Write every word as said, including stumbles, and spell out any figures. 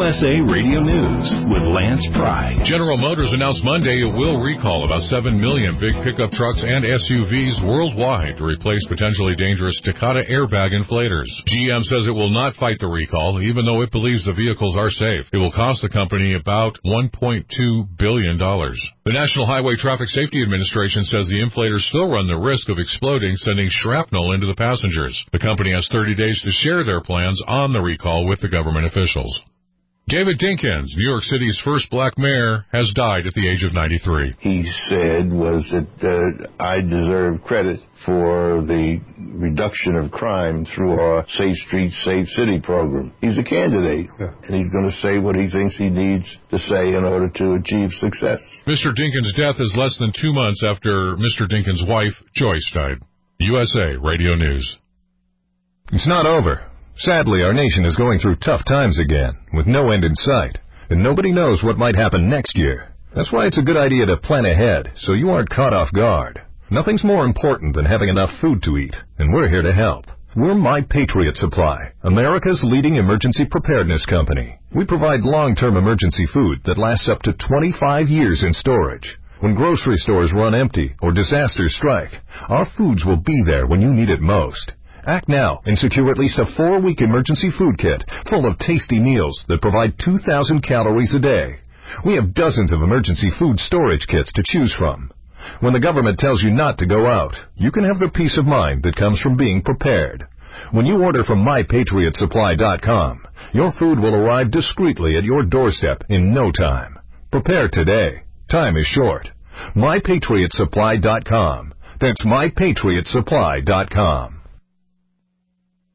S A Radio News with Lance Pry. General Motors announced Monday it will recall about seven million big pickup trucks and S U Vs worldwide to replace potentially dangerous Takata airbag inflators. G M says it will not fight the recall, even though it believes the vehicles are safe. It will cost the company about one point two billion dollars. The National Highway Traffic Safety Administration says the inflators still run the risk of exploding, sending shrapnel into the passengers. The company has thirty days to share their plans on the recall with the government officials. David Dinkins, New York City's first black mayor, has died at the age of ninety-three. He said was that uh, I deserve credit for the reduction of crime through our Safe Streets, Safe City program. He's a candidate, yeah. and he's going to say what he thinks he needs to say in order to achieve success. Mister Dinkins' death is less than two months after Mister Dinkins' wife, Joyce, died. U S A Radio News. It's not over. Sadly, our nation is going through tough times again, with no end in sight, and nobody knows what might happen next year. That's why it's a good idea to plan ahead, so you aren't caught off guard. Nothing's more important than having enough food to eat, and we're here to help. We're My Patriot Supply, America's leading emergency preparedness company. We provide long-term emergency food that lasts up to twenty-five years in storage. When grocery stores run empty or disasters strike, our foods will be there when you need it most. Act now and secure at least a four-week emergency food kit full of tasty meals that provide two thousand calories a day. We have dozens of emergency food storage kits to choose from. When the government tells you not to go out, you can have the peace of mind that comes from being prepared. When you order from my patriot supply dot com, your food will arrive discreetly at your doorstep in no time. Prepare today. Time is short. my patriot supply dot com. That's my patriot supply dot com.